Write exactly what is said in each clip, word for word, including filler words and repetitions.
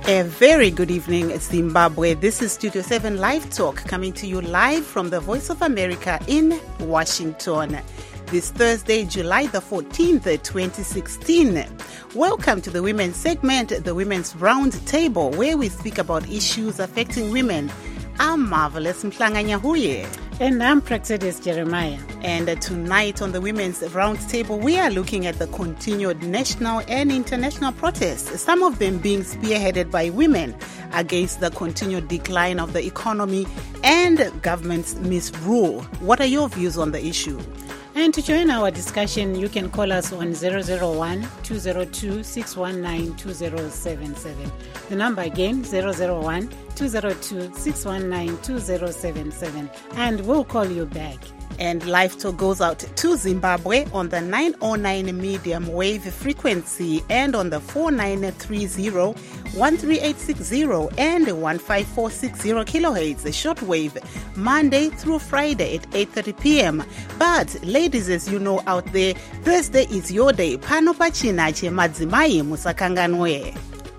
A very good evening, Zimbabwe. This is Studio seven Live Talk, coming to you live from the Voice of America in Washington. This Thursday, July the fourteenth, twenty sixteen. Welcome to the Women's segment, the Women's Round Table, where we speak about issues affecting women. I'm Marvelous Mhlanga Nyahuye. And I'm Praxedis Jeremiah. And uh, tonight on the Women's Roundtable, we are looking at the continued national and international protests, some of them being spearheaded by women against the continued decline of the economy and government's misrule. What are your views on the issue? And to join our discussion, you can call us on zero zero one, two zero two, six one nine, two zero seven seven. The number again, zero zero one, two zero two, six one nine, two zero seven seven. And we'll call you back. And Live Talk goes out to Zimbabwe on the nine oh nine medium wave frequency and on the four nine three zero, one three eight six zero and one five four six zero kilohertz shortwave, Monday through Friday at eight thirty p.m. But ladies, as you know out there, Thursday is your day. Pano pachina che madzimai musakanganwe.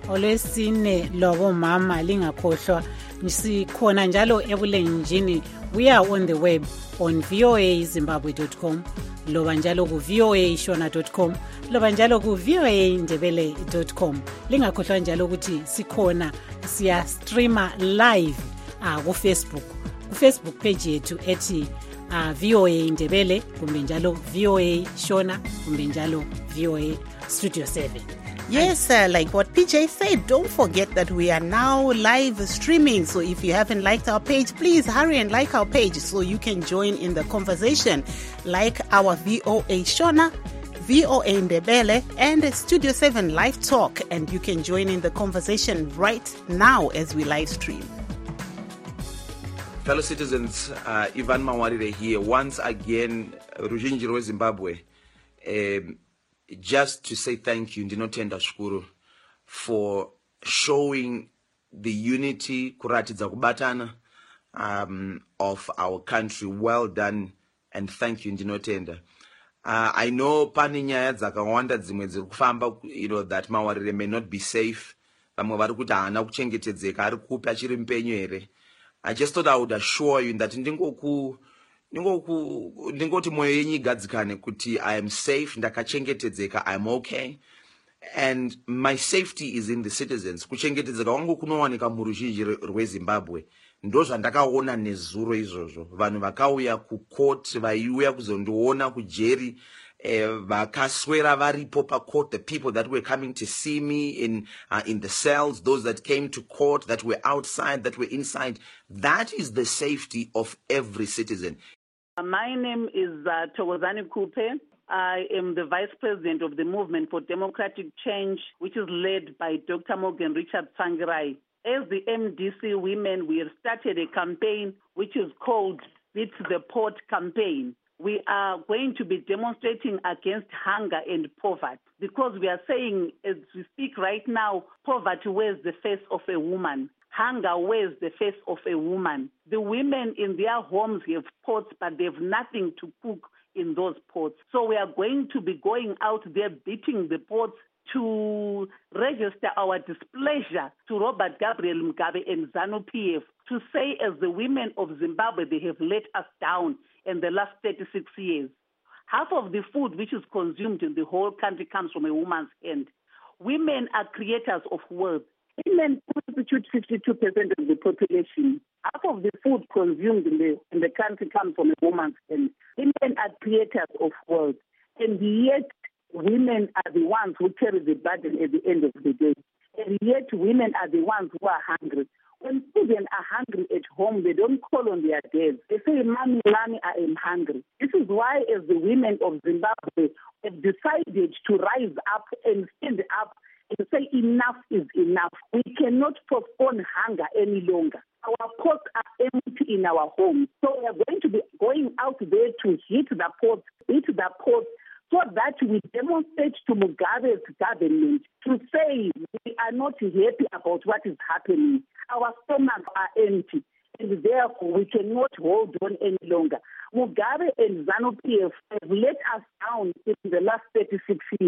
Olwesine lobo mama lingakhohlwa sikhona njalo ebulenjini. We are on the web on voa zimbabwe dot com, loba njalo ku voa shona dot com, loba njalo ku voa ndebele dot com. Lingakhohlwa njalo ukuthi sikhona siya streamer live ah ku Facebook. Ku Facebook page yethu ethi uh, VOA Ndebele, kumbe njalo VOA Shona, kumbe njalo VOA Studio seven. Yes, uh, like what P J said, don't forget that we are now live streaming. So if you haven't liked our page, please hurry and like our page so you can join in the conversation. Like our V O A Shona, V O A Ndebele, and Studio seven Live Talk. And you can join in the conversation right now as we live stream. Fellow citizens, uh, Ivan Mawarire here. Once again, Rujinjiro Zimbabwe. Um, Just to say thank you, Ndinotenda Shukuru, for showing the unity, kuratidza kubatana, um, of our country. Well done, and thank you, Ndinotenda. Uh, I know pane nyaya dzakawanda dzimwe dziri kufamba, you know, that Mawarire may not be safe. Vamwe vari kuti haana kuchengetedzeka, ari kupi achiri mupenyu here. I just thought I would assure you that ndingoku ndingoti moyo yenyu igadzikane kuti I am safe, ndakachengetedzeka, I am okay, and my safety is in the citizens. Kuchengetedzeka wangu kunowanika muruzhinji rweZimbabwe. Ndo zvandakaona nezuro izvozvo. Vanhu vakauya kucourt, vaiuya kuzondiona kujeri, eh, vakaswera varipo pacourt, the people that were coming to see me in uh, in the cells, those that came to court, that were outside, that were inside. That is the safety of every citizen. My name is uh, Thokozani Kupe. I am the Vice President of the Movement for Democratic Change, which is led by Doctor Morgan Richard Tsvangirai. As the M D C women, we have started a campaign which is called Beat the Port Campaign. We are going to be demonstrating against hunger and poverty because we are saying, as we speak right now, poverty wears the face of a woman. Hunger wears the face of a woman. The women in their homes have pots, but they have nothing to cook in those pots. So we are going to be going out there beating the pots to register our displeasure to Robert Gabriel Mugabe and ZANU P F to say, as the women of Zimbabwe, they have let us down in the last thirty-six years. Half of the food which is consumed in the whole country comes from a woman's hand. Women are creators of wealth. Women constitute fifty-two percent of the population. Half of the food consumed in the, in the country comes from a woman's hand. Women are creators of wealth. And yet, women are the ones who carry the burden at the end of the day. And yet, women are the ones who are hungry. When children are hungry at home, they don't call on their dads. They say, Mommy, Mommy, I am hungry. This is why, as the women of Zimbabwe have decided to rise up and stand up and say enough is enough. We cannot postpone hunger any longer. Our pots are empty in our homes. So we are going to be going out there to hit the pots, hit the pots, so that we demonstrate to Mugabe's government to say we are not happy about what is happening. Our stomachs are empty, and therefore we cannot hold on any longer. Mugabe and ZANU P F have let us down in the last thirty-six years.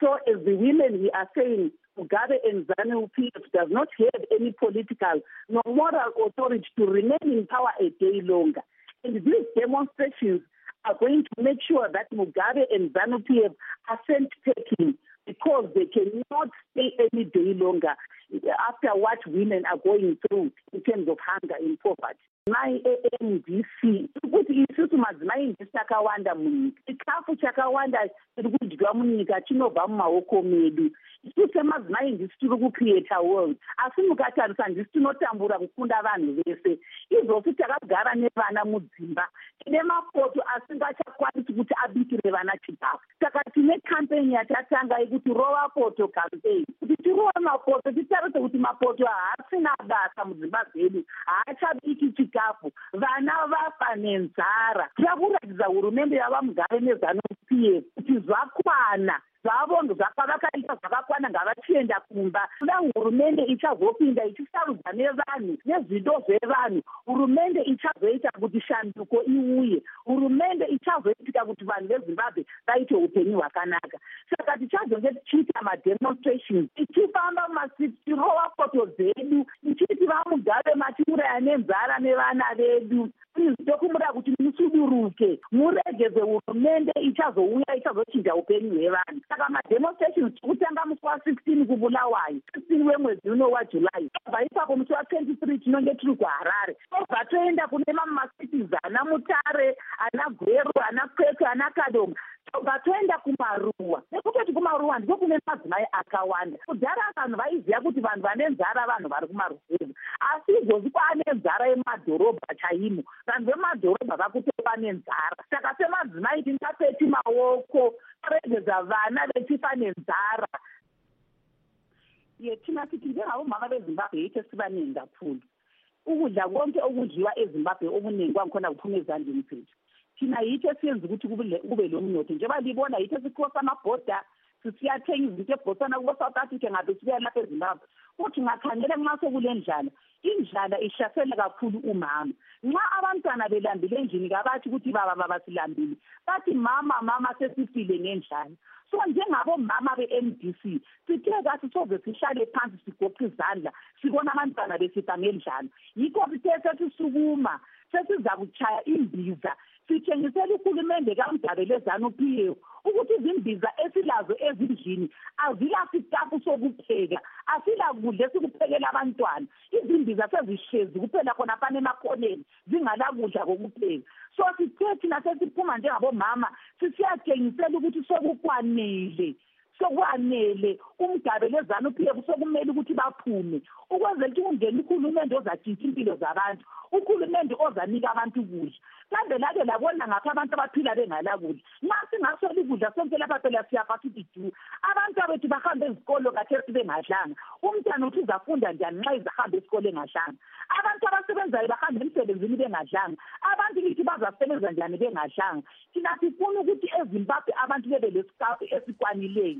So as the women, we are saying Mugabe and ZANU-P F does not have any political nor moral authority to remain in power a day longer. And these demonstrations are going to make sure that Mugabe and ZANU-P F are sent packing, because they cannot stay any day longer after what women are going through in terms of hunger and poverty. My A M D C ukuthi isusu madzimai ndisi takawanda munyika, chikafu chakawanda chiri kudyiwa munyika chinobva mumaoko medu. Isusu madzimai ndisi tiri kucreata world, asi mukatarisa ndisi tinotambura kukunda vanhu vese. Izvozvo takagara nevana mudzimba, tine mapoto asingachakwanisi kuti abikire vana chikafu. Saka tine campaign yatatanga yekuti rova poto campaign, kuti tirova mapoto, titarise kuti mapoto haasina basa mudzimba dzedu, haachabiki chikafu, vana vafa nenzara. Tira kuratidza hurumende yava Mugabe neZANU-P F kuti zvakwana, zvavo zvakavakaita zvakakwana, ngavachienda kumba. Kuda hurumende ichazopinda ichisarudza nevanhu nezvido zvevanhu, hurumende ichazoita kuti shanduko iuye, hurumende ichazoita kuti vanhu veZimbabwe vaite upenyu hwakanaka. Saka tichazonge tichiita mademonstrations, tichifamba mumasiti, tirova poto dzedu, tichiti vaMugabe matiuraya nenzara nevana vedu. Tinokumbira kuti musuduruke, muregeze hurumende ichazouya ichazochinja upenyu hwevanhu. Saka mademonstrations tikutanga musi wa16 kuBulawayo, sixteen wemwedzi uno waJulayi. Tobva ipapo musi wa twenty-three tinonge tiri kuHarare. Tobva toenda kune mamwe masities ana Mutare, ana Gweru, ana Kwekwe, ana Kadoma. Tobva toenda kuMaruwa. Nekutoti kuMaruwa ndiko kune madzimai akawanda. Kudhara vanhu vaiziva kuti vanhu vane nzara vanhu vari kumaruzevha, asi izvozvi kwaane nzara yemadhorobha chaimo. Vanhu vemadhorobha vakutopa nenzara. Saka semadzimai tingapeti maoko, toregedza vana vechifa nenzara. Yetinasiti njengavo mama veZimbabwe yete siva nengapfundo. Ukudla konke okudliwa eZimbabwe okuningi kwakhona kuphuma ezandleni zethu. Thina yithe siyenza ukuthi kube lomnotho, njengoba libona yithe sikhosa amabhoda, sisiyathenga izinto eBotswana kubo South Africa, ngabe sibuya lapha eZimbabwe. Uthi ngakhangela nxa sekule ndlala, indlala ihlasela kakhulu umama. Nxa abantwana belambile endlini kabathi ukuthi baba baba silambile, bathi mama mama sesifile ngendlala. So njengabo mama be-M D C sithe kathi soze sihlale phansi sigoqe izandla sibona abantwana besifa ngendlala. Yikho sithe sesisukuma, sesiza kuchaya imbiza, sitshengisela uhulumende kaMugabe leZANU-P F ukuthi izimbiza esilazo ezindlini azila sitafu sokupheka, asila kudla esikuphekela abantwana. Izimbiza sezihlezi kuphela khona fane emakhoneni zingala kudla kokupheka. So sithe thina sesiphuma njengabomama sisiyatshengisela ukuthi sokukwanele, sokwanele uMugabe leZANU-P F sokumele ukuthi baphume, ukwenzela ukuthi kungene uhulumende ozatshintsha impilo zabantu, uhulumende ozanika abantu ukudla. Kambe lake labona ngapha abantu abaphila bengala kudla. Nxa singasoli ukudla sonke lapha phela siyafa sithi du. Abantu abethu bahambe ezikolo kathesi bengadlanga. Umntwana uthi uzafunda njani nxa izahamba esikole engadlanga? Abantu abasebenzayo bahamba emsebenzini bengadlanga. Abantu lithi bazasebenza njani bengadlanga? Thina sifuna ukuthi eZimbabwe abantu bebe lesikafu esikwanileyo.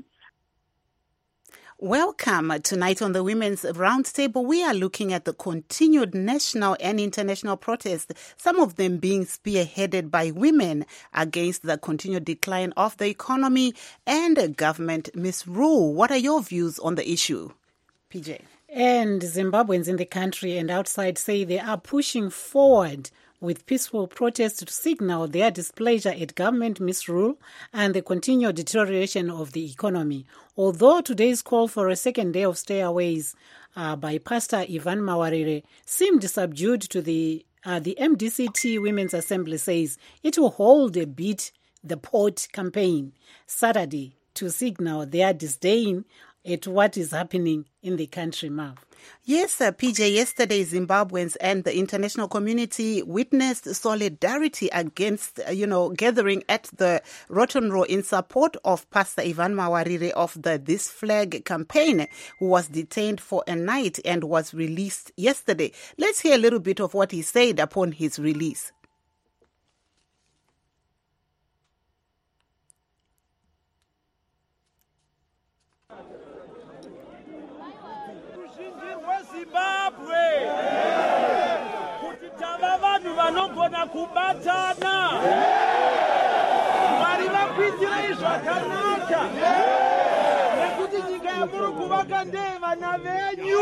Welcome. Tonight on the Women's Roundtable, we are looking at the continued national and international protests, some of them being spearheaded by women against the continued decline of the economy and government misrule. What are your views on the issue, P J? And Zimbabweans in the country and outside say they are pushing forward with peaceful protests to signal their displeasure at government misrule and the continued deterioration of the economy. Although today's call for a second day of stayaways uh, by Pastor Ivan Mawarire seemed subdued to the uh, the M D C T Women's Assembly says it will hold a Beat the Port campaign Saturday to signal their disdain at what is happening in the country, Marv. Yes, uh, P J, yesterday Zimbabweans and the international community witnessed solidarity against, uh, you know, gathering at the Rotonro in support of Pastor Ivan Mawarire of the This Flag campaign, who was detained for a night and was released yesterday. Let's hear a little bit of what he said upon his release. Zimbabwe kuti tava vanhu vanogona kubatana Mwari vakuitirai zvakanaka Amuru kuvaka ndee vana venyu.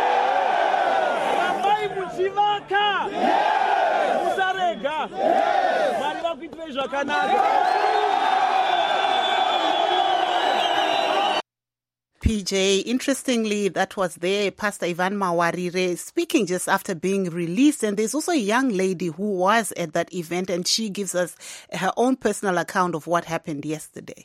Rambai muchivaka. Musarega. Mwari vakuitirei zvakanaka. P J, interestingly, that was there, Pastor Yvonne Mawarire speaking just after being released. And there's also a young lady who was at that event, and she gives us her own personal account of what happened yesterday.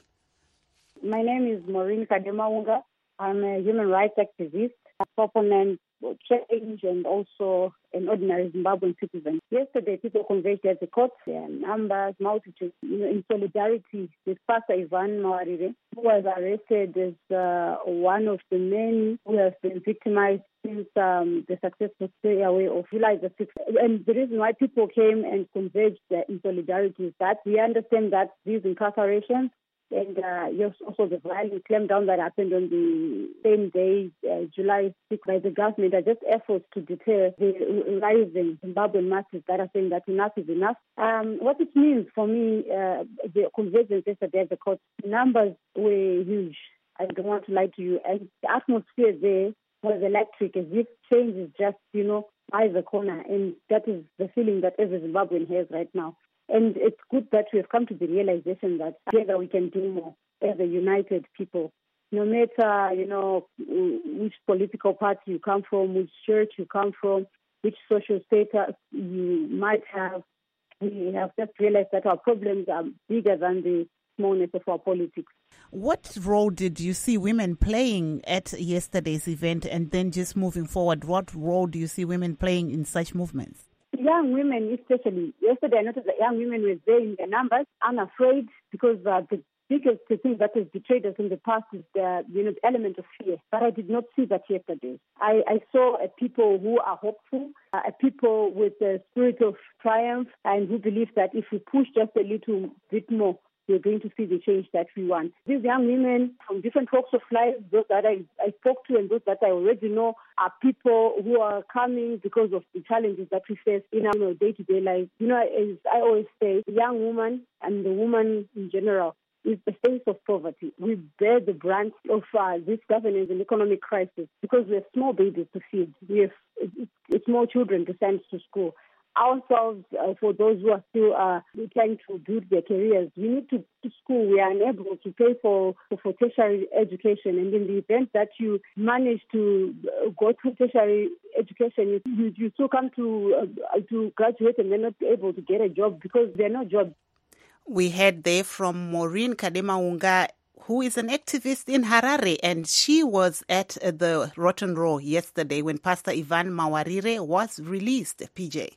My name is Maureen Kademaunga. I'm a human rights activist, a proponent for change, and also an ordinary Zimbabwean citizen. Yesterday, people converged at the court, and numbers, multitudes, you know, in solidarity with Pastor Yvonne Mawarire, who was arrested as uh, one of the many who have been victimized since um, the successful stay away of July the sixth. And the reason why people came and converged uh, in solidarity is that we understand that these incarcerations and uh, yes, also the violent clampdown that happened on the same day, uh, July sixth, by the government are just efforts to deter the rising Zimbabwean masses that are saying that enough is enough. Um, what it means for me, uh, the convergence yesterday at the court, numbers were huge. I don't want to lie to you. And the atmosphere there was electric, as if change is just, you know, by the corner. And that is the feeling that every Zimbabwean has right now. And it's good that we have come to the realization that together we can do more as a united people. No matter, you know, which political party you come from, which church you come from, which social status you might have, we have just realized that our problems are bigger than the smallness of our politics. What role did you see women playing at yesterday's event? And then just moving forward, what role do you see women playing in such movements? Young women especially. Yesterday I noticed that young women were there in their numbers, unafraid, because uh, the biggest thing that has betrayed us in the past is the, you know, the element of fear. But I did not see that yesterday. I, I saw a people who are hopeful, uh, a people with a spirit of triumph, and who believe that if we push just a little bit more, we're going to see the change that we want. These young women from different walks of life, those that I, I spoke to and those that I already know, are people who are coming because of the challenges that we face in our, you know, day-to-day life. You know, as I always say, the young woman and the woman in general is the face of poverty. We bear the brunt of uh, this governance and economic crisis because we have small babies to feed. We have small children to send to school. Ourselves, uh, for those who are still uh, trying to build their careers, we need to, to school. We are unable to pay for, for, for tertiary education. And in the event that you manage to go through tertiary education, you, you still come to, uh, to graduate and they're not able to get a job because there are no jobs. We heard there from Maureen Kademaunga, who is an activist in Harare, and she was at uh, the Rotten Row yesterday when Pastor Yvonne Mawarire was released, P J.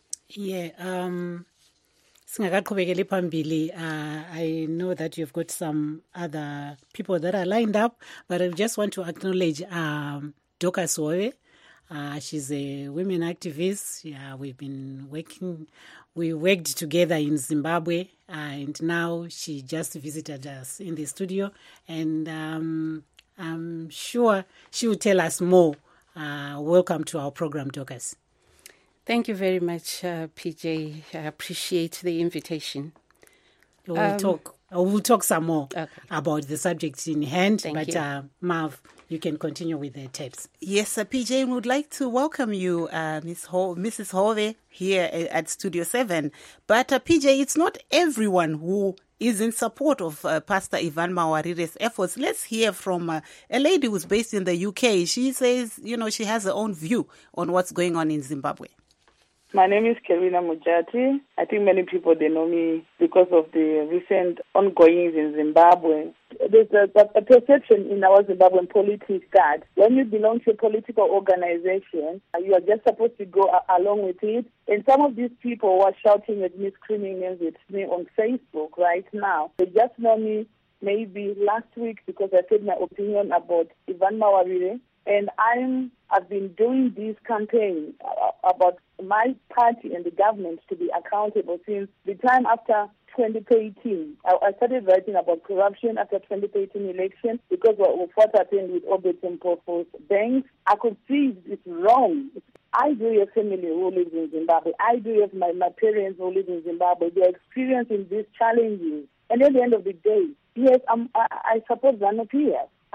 Yeah, um, singakaqhubekeli phambili, uh, I know that you've got some other people that are lined up, but I just want to acknowledge um, Dorcas Howe. Uh, she's a women activist. Yeah, we've been working, we worked together in Zimbabwe, uh, and now she just visited us in the studio, and um, I'm sure she will tell us more. Uh, welcome to our program, Dorcas. Thank you very much, uh, P J. I appreciate the invitation. We'll Um, talk. uh, We'll talk some more Okay. about the subject in hand. Thank but you. Uh, Marv, you can continue with the tapes. Yes, uh, P J, we would like to welcome you, uh, Miss Ho- Missus Hove, here at, at Studio seven. But uh, P J, it's not everyone who is in support of uh, Pastor Yvonne Mawarire's efforts. Let's hear from uh, a lady who's based in the U K. She says, you know, she has her own view on what's going on in Zimbabwe. My name is Kelvina Mujati. I think many people, they know me because of the recent ongoings in Zimbabwe. There's a, a perception in our Zimbabwean politics that when you belong to a political organization, you are just supposed to go a- along with it. And some of these people who are shouting at me, screaming at me on Facebook right now, they just know me maybe last week because I said my opinion about Yvonne Mawarire. And I'm, I've been doing this campaign about my party and the government to be accountable since the time after twenty eighteen. I started writing about corruption after twenty eighteen election because of what happened with Obet and Pofo's banks. I could see it's wrong. I do have family who lives in Zimbabwe. I do have my, my parents who live in Zimbabwe. They are experiencing these challenges. And at the end of the day, yes, I'm, I, I support ZANU-P F, but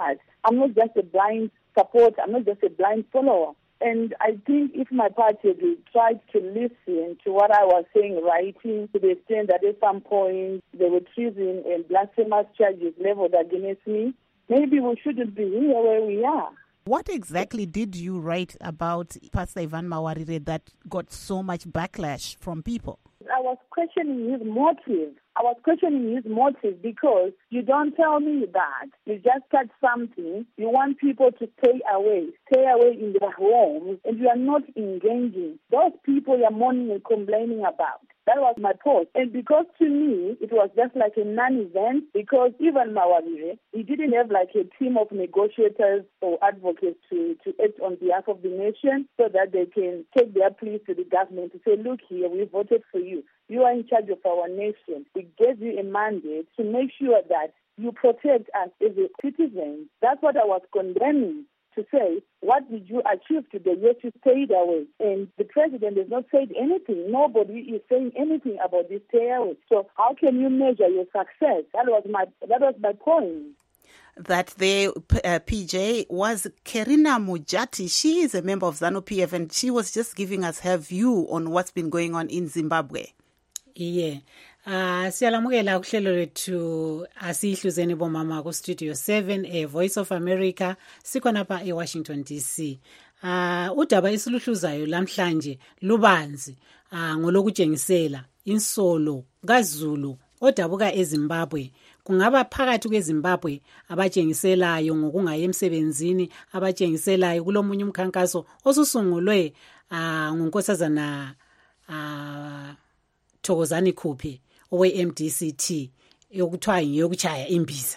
I'm not just a blind supporter. I'm not just a blind follower. And I think if my party had tried to listen to what I was saying, writing, to the extent that at some point there were treason and blasphemous charges leveled against me, maybe we shouldn't be here where we are. What exactly did you write about Pastor Ivan Mawarire that got so much backlash from people? I was questioning his motive. I was questioning his motive because you don't tell me that you just cut something, you want people to stay away, stay away in their homes, and you are not engaging. Those people you are mourning and complaining about. That was my post. And because to me, it was just like a non-event, because even Mawarire, he didn't have like a team of negotiators or advocates to, to act on behalf of the nation so that they can take their pleas to the government to say, look here, we voted for you. You are in charge of our nation. We gave you a mandate to make sure that you protect us as a citizen. That's what I was condemning. To say, what did you achieve today? Yes, you stayed away. And the president has not said anything. Nobody is saying anything about this stay away. So how can you measure your success? That was my that was my point. That the uh, P J was Kerina Mujati. She is a member of ZANU-P F and she was just giving us her view on what's been going on in Zimbabwe. Yeah. Uh, siyalamukela kuhlelo lethu asihluzeni bomama ku Studio seven e Voice of America sikhona pa e Washington D C. Uh, udaba isiluhluzayo lamhlanje lubanzi uh, ngolokutshengisela insolo kaZulu odabuka eZimbabwe. Kungaba phakathi kweZimbabwe abatshengiselayo ngokungaye emsebenzini, abatshengiselayo kulomunye umkhankaso osusungulwe uh, ngunkosazana uh, Thokozani Khuphe owe M D C T yokuthiwa yokuchaya imbiza.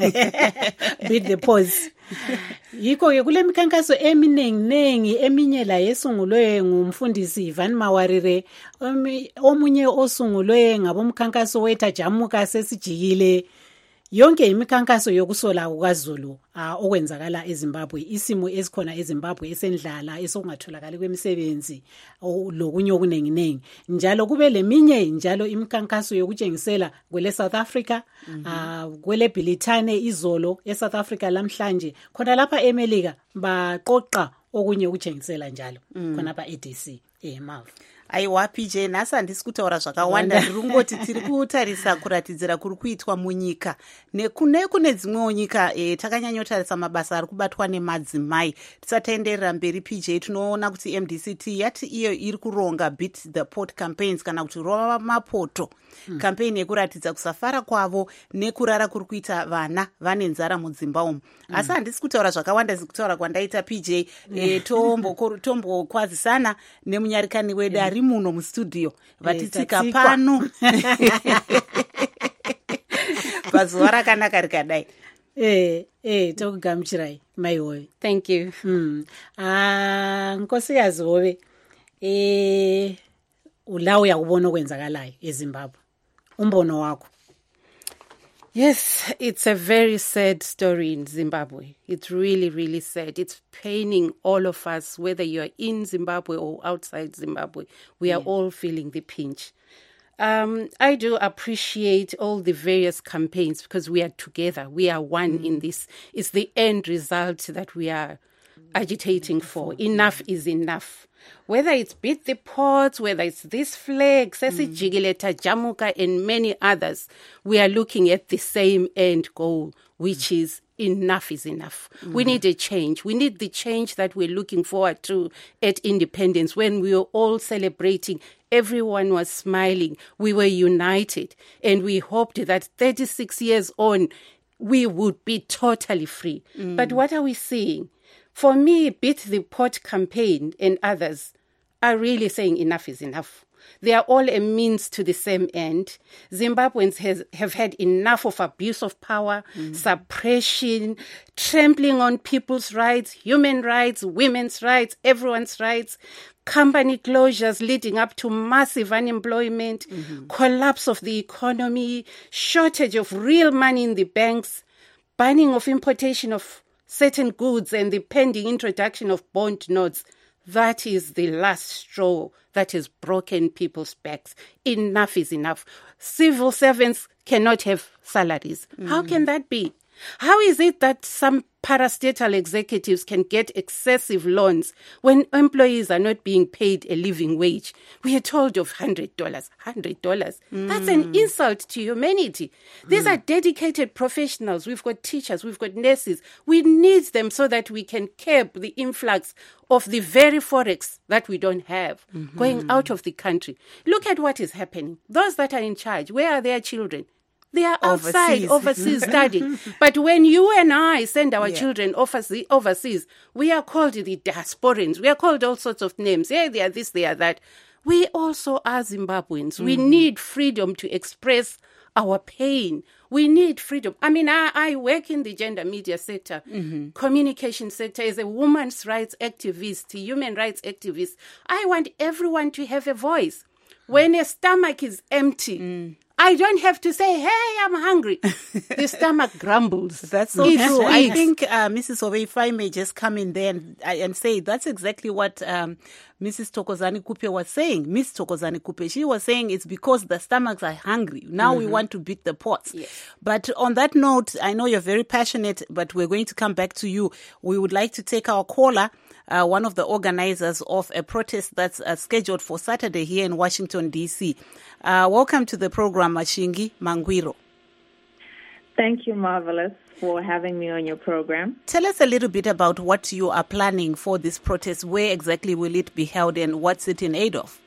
Beat the pause. Yikho ke kule mikhankaso eminengi nengi eminye la yesungulwe ngumfundisi Ivan Mawarire, omunye osungulwe ngabomkhankaso wetha Jamuka sesijikile. Yonke imikhankaso yokusola kukaZulu uh, okwenzakala eZimbabwe, isimo esikhona eZimbabwe esendlala esokungatholakali kwemisebenzi lokunye okunenginengi, njalo kube leminye njalo imikhankaso yokutshengisela kwele South Africa, mm-hmm. uh, kwele Bilitane izolo eSouth Africa lamhlanje, khona lapha eMelika baqoqa okunye ukutshengisela njalo, mm. khona pa E D C eMavu. Aiwa P J, nhasi handisi kutaura zvakawanda, ndiri kungoti tiri kutarisa kuratidzira kuri kuitwa munyika nekune kune dzimwewo nyika e, takanyanyotarisa mabasa ari kubatwa nemadzimai. Tisataenderera mberi P J, tinoona kuti M D C T yati iyo iri kuronga Beat the Pot campaigns kana kuti rova mapoto, hmm. campaign yekuratidza kusafara kwavo nekurara kuri kuita vana vane nzara mudzimba umu. Hmm. Asi handisi kutaura zvakawanda, ndisi kutaura kwandaita P J, e, tombo tombo kwazisana nemunyarikani wedu ari muno mustudio vatitsika pano pazuva rakanaka rikadai. Eh, eh, tokugamuchirai mai Hove. Thank you. Mm. Ah, nkosikazi Hove. Eh, ulauya kubona okwenzakalayo eZimbabwe. Umbono wakho. Yes, it's a very sad story in Zimbabwe. It's really, really sad. It's paining all of us, whether you're in Zimbabwe or outside Zimbabwe. We are yeah. all feeling the pinch. Um, I do appreciate all the various campaigns because we are together. We are one mm. in this. It's the end result that we are agitating for. Enough is enough. Whether it's Beat the Pot, whether it's this flag, Sesi Jigileta, Jamuka, and many others, we are looking at the same end goal, which mm. is enough is enough. Mm. We need a change. We need the change that we're looking forward to at independence. When we were all celebrating, everyone was smiling. We were united. And we hoped that thirty-six years on, we would be totally free. Mm. But what are we seeing? For me, Beat the Pot campaign and others are really saying enough is enough. They are all a means to the same end. Zimbabweans has, have had enough of abuse of power, mm. suppression, trampling on people's rights, human rights, women's rights, everyone's rights, company closures leading up to massive unemployment, mm-hmm. collapse of the economy, shortage of real money in the banks, banning of importation of certain goods and the pending introduction of bond notes. That is the last straw that has broken people's backs. Enough is enough. Civil servants cannot have salaries. Mm. How can that be? How is it that some parastatal executives can get excessive loans when employees are not being paid a living wage? We are told of one hundred dollars, one hundred dollars. Mm. That's an insult to humanity. These mm. are dedicated professionals. We've got teachers, we've got nurses. We need them so that we can curb the influx of the very forex that we don't have mm-hmm. going out of the country. Look at what is happening. Those that are in charge, where are their children? They are outside, overseas, overseas studying. But when you and I send our yeah. children overseas, overseas, we are called the diasporans. We are called all sorts of names. Yeah, they are this, they are that. We also are Zimbabweans. Mm-hmm. We need freedom to express our pain. We need freedom. I mean, I, I work in the gender media sector, mm-hmm. communication sector, as a women's rights activist, human rights activist. I want everyone to have a voice. When a stomach is empty, mm. I don't have to say, hey, I'm hungry. The stomach grumbles. That's so it's true. I think, uh, Missus Ove, if I may just come in there and, and say that's exactly what um, Missus Thokozani Kupe was saying. Miss Thokozani Kupe, she was saying it's because the stomachs are hungry. Now mm-hmm. we want to beat the pots. Yes. But on that note, I know you're very passionate, but we're going to come back to you. We would like to take our caller. Uh, one of the organizers of a protest that's uh, scheduled for Saturday here in Washington, D C. Uh, welcome to the program, Mashingi Mangwiro. Thank you, Marvelous, for having me on your program. Tell us a little bit about what you are planning for this protest. Where exactly will it be held and what's it in aid of?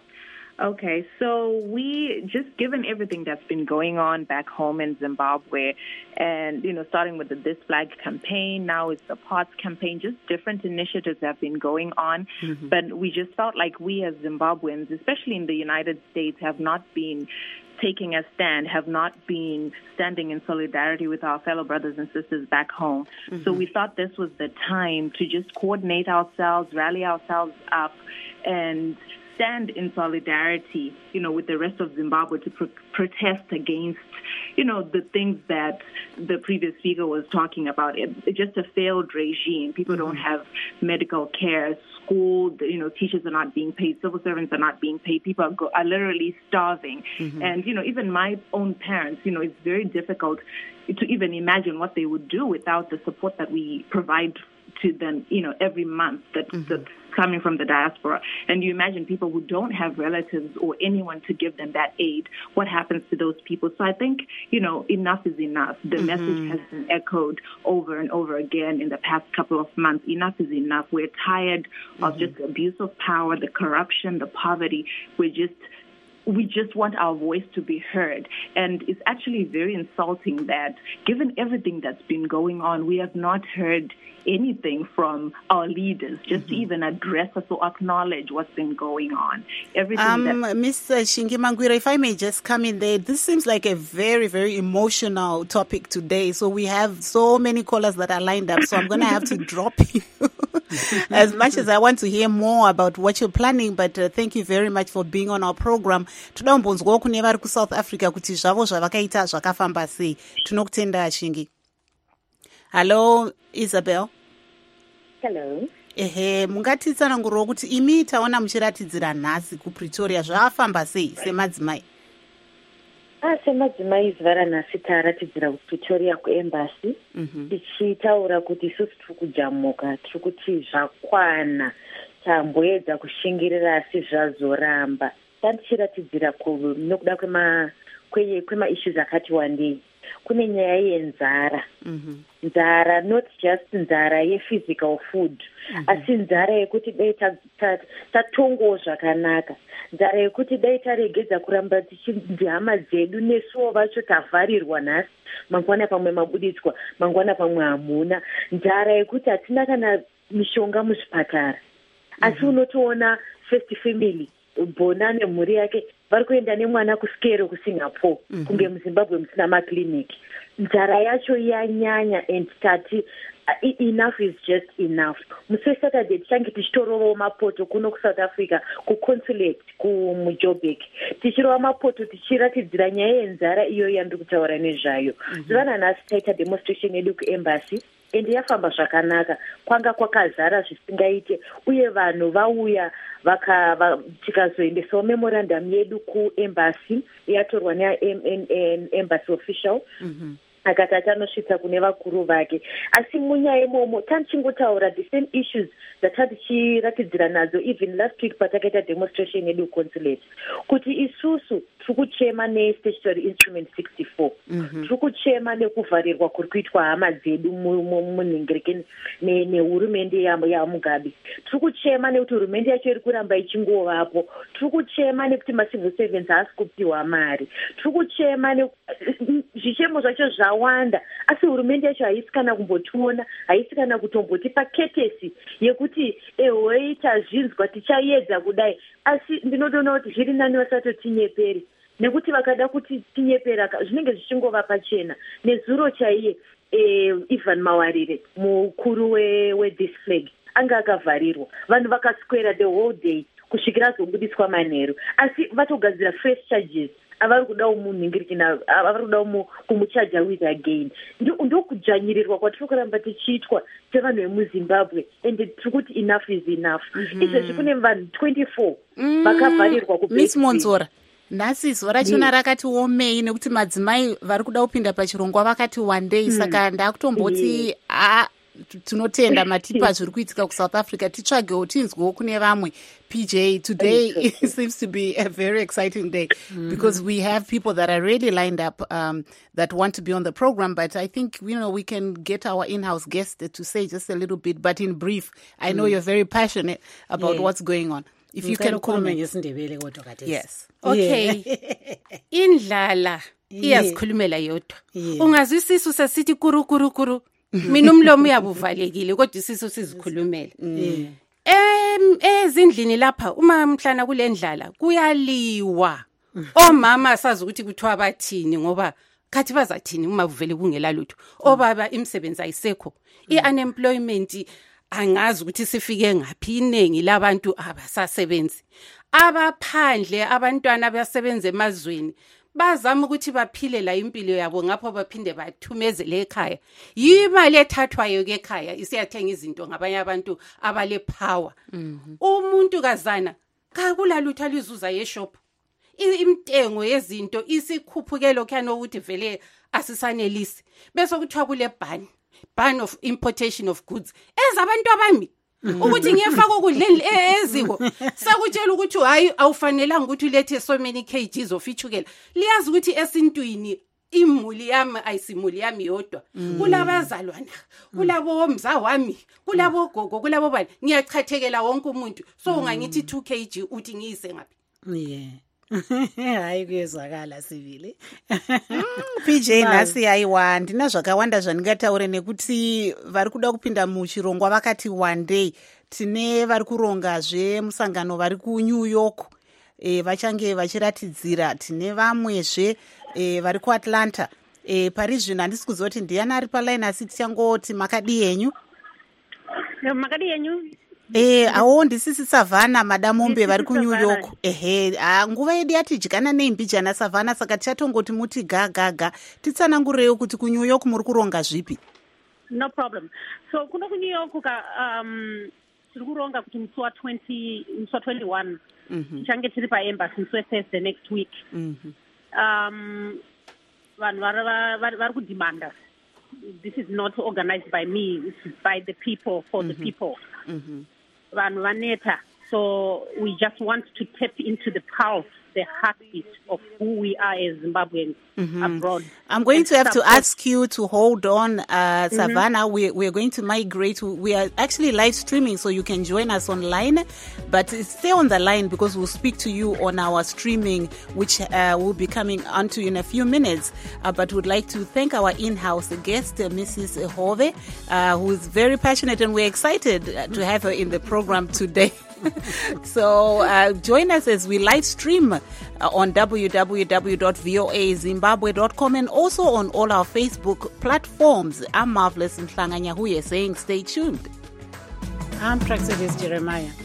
Okay, so we, just given everything that's been going on back home in Zimbabwe, and, you know, starting with the This Flag campaign, now it's the Parts campaign, just different initiatives have been going on. Mm-hmm. But we just felt like we as Zimbabweans, especially in the United States, have not been taking a stand, have not been standing in solidarity with our fellow brothers and sisters back home. Mm-hmm. So we thought this was the time to just coordinate ourselves, rally ourselves up, and stand in solidarity, you know, with the rest of Zimbabwe to pro- protest against, you know, the things that the previous speaker was talking about. It, it's just a failed regime. People mm-hmm. don't have medical care. School, you know, teachers are not being paid. Civil servants are not being paid. People are, go- are literally starving. Mm-hmm. And, you know, even my own parents, you know, it's very difficult to even imagine what they would do without the support that we provide to them, you know, every month that mm-hmm. that's coming from the diaspora. And you imagine people who don't have relatives or anyone to give them that aid, what happens to those people? So I think, you know, enough is enough. The mm-hmm. message has been echoed over and over again in the past couple of months. Enough is enough. We're tired mm-hmm. of just the abuse of power, the corruption, the poverty. We're just We just want our voice to be heard. And it's actually very insulting that given everything that's been going on, we have not heard anything from our leaders, just mm-hmm. to even address us or acknowledge what's been going on. Everything um, that- Miz Shingi Mangwiro, if I may just come in there, this seems like a very, very emotional topic today. So we have so many callers that are lined up, so I'm going to have to drop you. As much as I want to hear more about what you're planning, but uh, thank you very much for being on our program. Toda umbonzwawo kune vari kuSouth Africa kuti zvavo zvavakaita zvakafamba sei. Tinokutenda Shingi. Hello, Isabel. Hello. Ehe, mungatitsanangurirawo kuti imi taona muchiratidzira nhasi kuPretoria zvafamba sei semadzimai? Ah, semadzimai zuva ranhasi taratidzira kuPretoria kuembassy tichitaura kuti isusu tiri kujamuka, tiri kuti zvakwana, tamboedza kushingirira asi zvazoramba. Tandichiratidzira nokuda kwema kwema issues akati wandei. Kune nyaya yenzara. Nzara, not just nzara ye-physical food, asi nzara yekuti dai tatongowo zvakanaka. Nzara yekuti dai taregedza kuramba tichinzi hama dzedu nesuwo vacho tavharirwa nhasi, mangwana pamwe mabuditswa, mangwana pamwe hamuna. Nzara yekuti hatina kana mishonga muzvipatara. Asi unotoona first family, bona nemhuri yake vari kuenda nemwana kusikero kuSingapore, mm-hmm. kunge muZimbabwe musina makliniki. Nzara yacho yanyanya and tati uh, enough is just enough. Musi Saturday tichange tichitorova mapoto kuno kuSouth Africa kuconsulate kuMujobek, tichirova mapoto tichiratidzira nyaya yenzara iyo yandiri kutaura nezvayo. Zuva ranhasi taita demonstration yedu kuembassy and yafamba zvakanaka, kwanga kwakazara zvisingaite, uye vanhu vauya vaka tikazoendesawo memorandum yedu kuembassy yatorwa neembassy official. Mm-hmm. akati achanosvitsa kune vakuru vake. Asi munyaya imomo tanchingotaura the same issues dzatatichiratidzira nadzo even last week patakaita demonstration yedu consulate kuti isusu tiri kuchema nestatutory instrument sixty-four tiri kuchema nekuvharirwa kuri kuitwa hama dzedu munhingirike nehurumende yamugabe. Tiri kuchema nekuti hurumende yacho iri kuramba ichingovapo. Tiri kuchema nekuti macivil servants haasi kupiwa mari. Tiri kuchema zvichemo zvacho zvawanda asi hurumende yacho haisi kana kumbotiona, haisi kana kutombotipa ketesi yekuti ehoi tazvinzwa tichaedza kudai. Asi ndinotoona kuti zviri nani vasatotinyeperi nekuti vakada kuti tinyepera zvinenge zvichingova pachena. Nezuro chaiye Ivan Mawarire mukuru we-this flag anga akavharirwa, vanhu vakaswera the whole day kusvikira azobudiswa manheru, asi vatogadzira fresh charges avari kuda umunhingirikina avari kuda kumuchaja with again. Ndokudzvanyirirwa kwatiri kuramba tichiitwa sevanhu vemuzimbabwe and tiri kuti enough is enough. Izvezvi kune vanhu twenty-four vakavharirwa Miss Monzora, nhasi zuva rachona rakati omei nekuti madzimai vari kuda kupinda pachirongwa vakati one day. Saka ndakutomboti tinotenda matipa zviri kuitika kuSouth Africa, titsvagewo tinzwewo kune vamwe. P J, today seems to be a very exciting day mm-hmm. because we have people that are really lined up um, that want to be on the program, but I think, you know, we can get our in-house guest to say just a little bit, but in brief, I know mm. you're very passionate about yeah. what's going on. If you can comment. Yes. Okay. Indlala iyazikhulumela yodwa. Ungazwisiso sesithi kuru kuru kuru. Mina umlomo uyabuvalekile kodwa isiso sizikhulumela. Em ezindlini lapha uma mhlana kulendlala kuyaliwa. Omama asazi ukuthi kuthiwa bathini ngoba khathi bazathini uma kuvele kungela lutho. Obaba imisebenzi ayisekho. I-unemployment angazi ukuthi sifike ngaphi inengi labantu abasasebenzi. Abaphandle abantwana abasebenza emazweni bazama ukuthi baphile la impilo yabo ngapho baphinde bathumezele ekhaya. Yimali ethathwayo ke ekhaya isiyathenga izinto ngabanye abantu abale power. Umuntu kazana kakula lutho alizuza yeshop. Imtengo yezinto isikhuphukele lokhana ukuthi vele asisanelisi. Bese kuthiwa kule ban ban of importation of goods. Ezabantu abami ukuthi ngiyefaka ukudleni eziko sakutshela ukuthi hayi awufanelanga ukuthi ulethe so many kgs of ichukela. Liyazi ukuthi esintwini imuli yami ayisimuli yami yodwa. Kulabazalwana, kulabo mza wami, kulabo gogo, kulabo bani. Ngiyachathekela wonke umuntu. So ungangithi two kg uthi ngiyise ngapi? Yeah. Hayi kuyezwakala sivile. P J nasi aiwa ndina zvakawanda zvandingataure nekuti vari kuda kupinda muchirongwa vakati one day. Tine vari kurongazve musangano vari kuNew York e, vachange vachiratidzira. Tine vamwezve e, vari kuAtlanta. E, pari zvino handisi kuziva kuti ndiani ari paline asi tichangoti makadi yenyu. Makadi yenyu Eh awo ndisisi Savannah madamombe vari kuNew York. Ehe ah nguva yedu yatidyana neimbijana Savannah saka tichatongoti muti gagaga titsanangureyo kuti kuNew York muri kuronga zvipi? No problem. So kuno kuNew York ka um tiri kuronga kuti musi wa twenty musi wa twenty-one tichange tiri paembassy musi Thursday next week. Um vanhu vari vari kudimanda. This is not organized by me, it's by the people for the people. Vanhu vaneta. So we just want to tap into the pulse, the heartbeat of who we are as Zimbabweans mm-hmm. abroad. I'm going to have to ask you to hold on, uh, Savannah. Mm-hmm. We, we're going to migrate. We are actually live streaming, so you can join us online. But stay on the line because we'll speak to you on our streaming, which uh, will be coming onto in a few minutes. Uh, but would like to thank our in-house guest, uh, Missus Hove, uh, who is very passionate, and we're excited to have her in the program today. So uh, join us as we live stream uh, on w w w dot v o a zimbabwe dot com and also on all our Facebook platforms. I'm Marvelous Mhlanga Nyahuye saying stay tuned. I'm Praxedis Jeremiah.